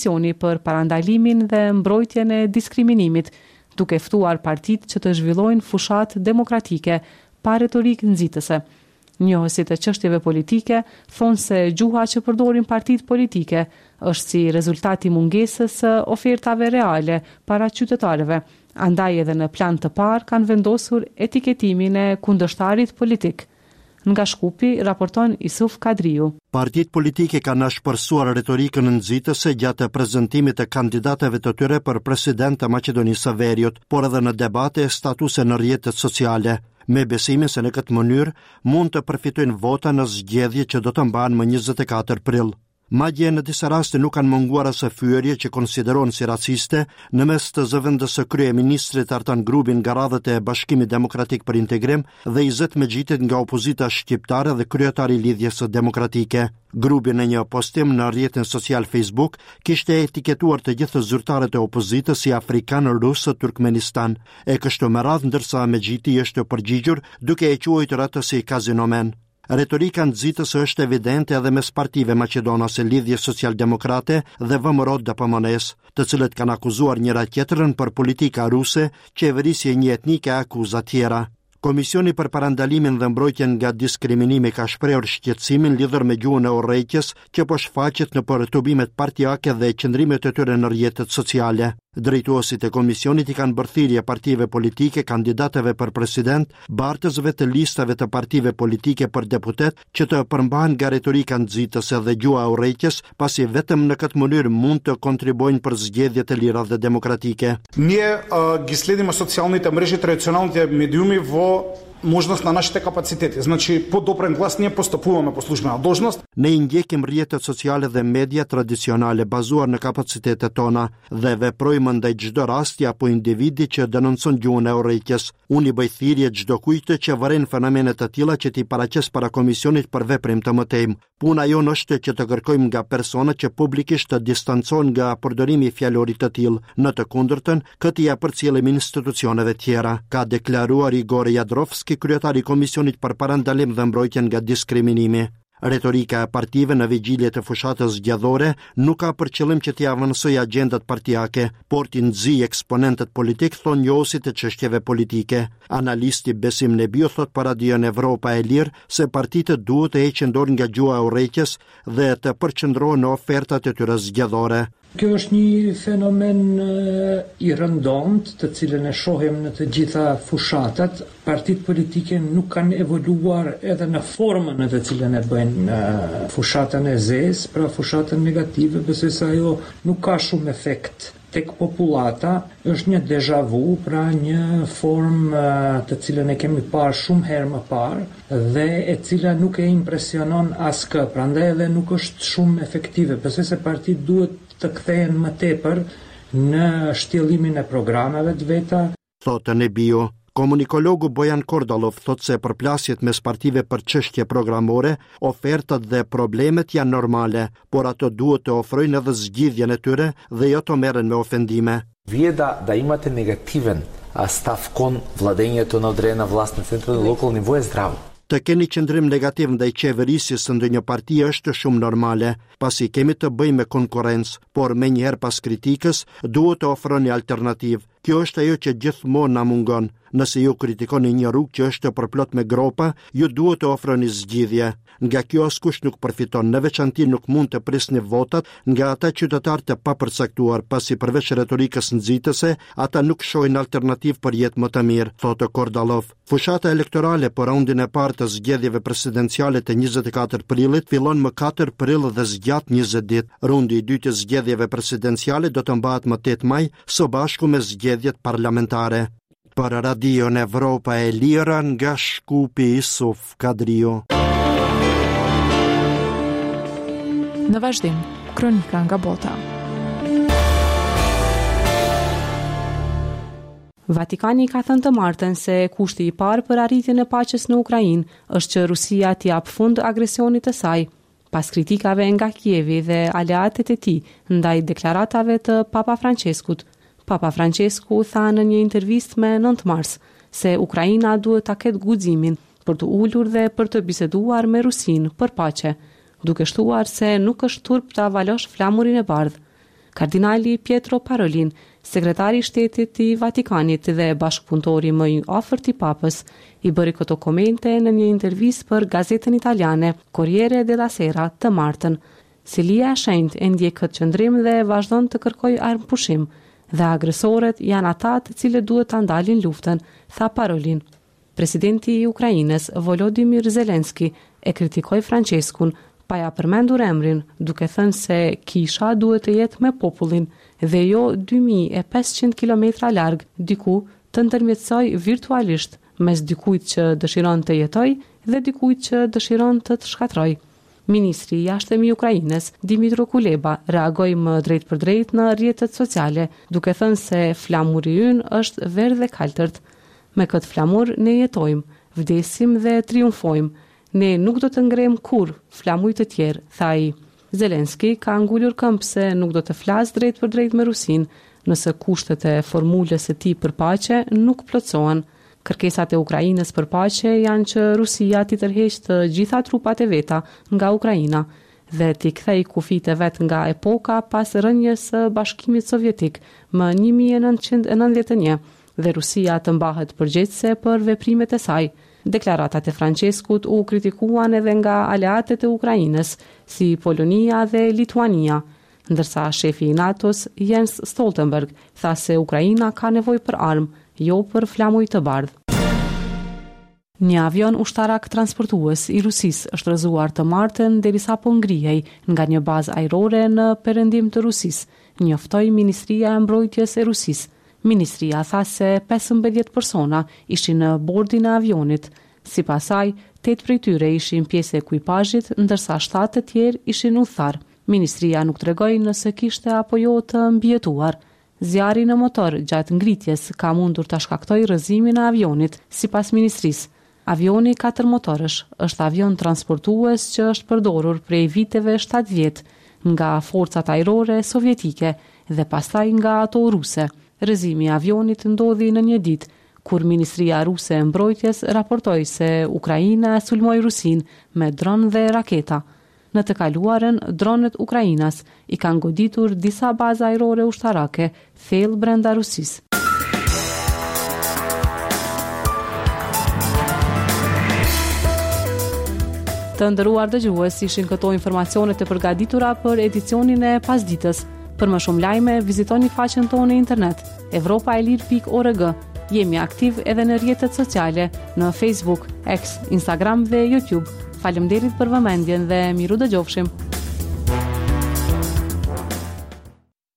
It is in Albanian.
për parandalimin dhe mbrojtjen e diskriminimit, duke ftuar partitë që të zhvillojnë fushat demokratike pa retorikë nxitëse. Njohësit e çështjeve politike thonë se gjuha që përdorin partitë politike është si rezultati mungesës së ofertave reale para qytetarëve. Andaj edhe në plan të parë kanë vendosur etiketimin e kundërshtarit politik. Nga Shkupi raporton Isuf Kadriu. Partitë politike kanë shpërsuar retorikën nxitëse gjatë prezantimit të kandidatëve të tyre për president të Maqedonisë së Veriut, por edhe në debate e statuse në rrjetet sociale, me besimin se në këtë mënyrë mund të përfitojnë vota në zgjedhje që do të mbahen më 24 prill. Madje në disa raste nuk kanë munguar as fyerje që konsiderohen si raciste në mes të zëvendës së kryeministrit Artan Grubi nga radhët e Bashkimit Demokratik për Integrim dhe Izet Mexhitit nga opozita shqiptare dhe kryetari i Lidhjes së Demokratike. Grubi në një postim në rrjetin social Facebook kishte etiketuar të gjithë zyrtarët e opozitës si afrikanë, rusë, Turkmenistan, e kështu me radhë, ndërsa Mexhiti është përgjigjur duke e quajtur atë si kazinomen. Retorika nxitës është evidente edhe mes partive maqedonase Lidhje Social-Demokrate dhe VMRO-DPMNES, të cilët kanë akuzuar njëra tjetrën për politika ruse, qeverisje një etnike akuza tjera. Komisioni për parandalimin dhe mbrojtjen nga diskriminimi ka shprehur shqetësimin lidhur me gjuhën e urrëqjes që po shfaqet në tubimet partijake dhe qëndrimet e tyre në rrjetet sociale. Drejtuesit e komisionit i kanë bërë thirrje partive politike, kandidatëve për president, bartësve të listave të partive politike për deputet që të përmbahen nga retorika nxitëse dhe gjuha e urrëqjes, pasi vetëm në këtë mënyrë mund të kontribuojnë për zgjedhje të lira dhe demokratike. Ние ги следиме социјалните мрежи, традиционалните медиуми во можност на нашите капацитети. Значи, по допрен глас ние постъпуваме по службена должност. Ne i ndjekim rrjetet sociale dhe media tradicionale bazuar në kapacitetet tona dhe veprojmë ndaj çdo rasti apo individi që denoncon gjuhën e urrëqjes. Unë i bëj thirrje çdo kujt që vëren fenomene të tilla që t'i paraqes para komisionit për veprim të mëtejmë. Puna jonë është që të kërkojmë nga personat që publikisht të distancohen nga përdorimi i fjalorit të tillë. Në të kundërtën, këtë ja përcjellim institucioneve tjera, ka deklaruar Igor Jadrovski, kryetari i Komisionit për Parandalim dhe Mbrojtjen nga Diskriminimi. Retorika e partive në vigjilje të fushatës zgjedhore nuk ka për qëllim që t'i avansojë agjendat partijake, por t'i nxjijë eksponentët politik, thonë njohësit e çështjeve politike. Analisti Besim Nebiu thot për Radion Evropa e Lirë se partitë duhet të heqin dorë nga gjuha e urrëqjes dhe të përqendrohen në ofertat e tyre zgjedhore. Kjo është një fenomen i rëndomt, të cilën e shohim në të gjitha fushatat. Partitë politike nuk kanë evoluar edhe në formën në të cilën e bëjnë fushatën e zezë, pra fushatën negative, besoj se ajo nuk ka shumë efekt tek popullata, është një déjà vu, pra një formë të cilën e kemi parë shumë herë më parë dhe e cila nuk e impresionon askë, prandaj edhe nuk është shumë efektive. Besoj se partitë duhet të kthehen më tepër në shtjellimin e programeve të veta. Thotë Nebiu. Komunikologu Bojan Kordalov thot se përplasjet mes partive për çështje programore, ofertat dhe problemet janë normale, por ato duhet të ofrojnë edhe zgjidhjen e tyre dhe jo të merren me ofendime. Вие да имате негативен став кон владењето на одредена власт на централно и локално ниво е здраво. Të keni qëndrim negativ ndaj qeverisjes së ndonjë partie është shumë normale, pasi kemi të bëjmë me konkurrencë, por menjëherë pas kritikës duhet të ofroni alternativë. Kjo është ajo që gjithmonë na mungon. Nëse ju kritikoni një rrugë që është përplot me gropa, ju duhet të ofroni zgjidhje. Nga kjo askush nuk përfiton, në veçanti nuk mund të prisni votat nga ata qytetarë të papërcaktuar, pasi përveç retorikës nxitëse, ata nuk shohin alternativë për jetë më të mirë, thotë Kordalov. Fushata elektorale për raundin e parë të zgjedhjeve presidenciale të 24 prillit fillon më 4 prill dhe zgjat 20 ditë. Raundi i dytë të zgjedhjeve presidenciale do të mbahet më 8 maj, së bashku me zgjedhjet parlamentare. Për Radion Evropa e Lira nga Shkupi, Isuf Kadriu. Në vazhdim, kronika nga bota. Vatikani ka thënë të martën se kushti i parë për arritjen e paqes në Ukrainë është që Rusia t'i jap fund agresionit të saj, pas kritikave nga Kievi dhe aleatet e tij ndaj deklaratave të Papa Franceskut. Papa Francesku tha në një intervistë me 9 mars se Ukraina duhet ta ketë guximin për të ulur dhe për të biseduar me Rusinë për paqe, duke shtuar se nuk është turp ta avalosh flamurin e bardhë. Kardinali Pietro Parolin, sekretari i shtetit i Vatikanit dhe bashkëpunëtori më i afërt i Papës, i bëri këto komente në një intervistë për gazetën italiane Corriere della Sera të martën. Silia e shenjtë e ndjek këtë qëndrim dhe vazhdon të kërkojë armëpushim, dhe agresorët janë ata të cilët duhet ta ndalin luftën, tha Parolin. Presidenti i Ukrainës Volodymyr Zelensky e kritikoi Franceskun pa ja përmendur emrin, duke thënë se kisha duhet të jetë me popullin dhe jo 2500 kilometra larg diku të ndërmjetësoj virtualisht mes dikujt që dëshiron të jetoj dhe dikujt që dëshiron të shkatroj. Ministri i jashtëm i Ukrainës, Dimitro Kuleba, reagoi më drejt për drejt në rrjetet sociale, duke thënë se flamuri ynë është verdh dhe kaltërt. Me këtë flamur ne jetojmë, vdesim dhe triumfojmë. Ne nuk do të ngrem kur flamuj të tjerë, tha ai. Zelensky ka ngulur këmbë se nuk do të flasë drejt për drejt me Rusinë, nëse kushtet e formulës së tij për paqe nuk plotësohen. Kërkesat e Ukrainës për paqe janë që Rusia t'i tërheqë të gjitha trupat e veta nga Ukraina dhe t'i kthej kufijtë e vet nga epoka pas rënjes së Bashkimit Sovjetik më 1991 dhe Rusia të mbahet përgjegjëse për veprimet e saj. Deklaratat e Franceskut u kritikuan edhe nga aleatët e Ukrainës, si Polonia dhe Lituania, ndërsa shefi i NATO-s Jens Stoltenberg tha se Ukraina ka nevojë për armë, jo për flamuj të bardhë. Një avion ushtarak transportues i Rusisë është rrëzuar të martën derisa po ngrihej nga një bazë ajrore në perëndim të Rusisë, njoftoi Ministria e Mbrojtjes e Rusisë. Ministria tha se 15 persona ishin në bordin e avionit. Sipas saj, 8 prej tyre ishin pjesë e ekuipazhit, ndërsa 7 të tjerë ishin udhëtar. Ministria nuk tregoi nëse kishte apo jo të mbijetuar. Zjarri në motor gjatë ngritjes ka mundur ta shkaktojë rrëzimin e avionit, sipas ministrisë. Avioni 4 motorësh është avion transportues që është përdorur prej viteve 70 nga forcat ajrore sovjetike dhe pastaj nga ato ruse. Rrëzimi i avionit ndodhi në një ditë kur Ministria Ruse e Mbrojtjes raportoi se Ukraina e sulmoi Rusinë me dron dhe raketa. Në të kaluarën, dronet Ukrainas i kanë goditur disa baza ajrore ushtarake thellë brenda Rusisë. Të nderuar dëgjues, ishin këto informacionet e përgatitura për edicionin e pasditës. Për më shumë lajme, vizitoni faqen tonë në internet evropaelir.org. Jemi aktiv edhe në rrjetet sociale, në Facebook, X, Instagram dhe YouTube. Faleminderit për vëmendjen dhe miru dëgjofshim.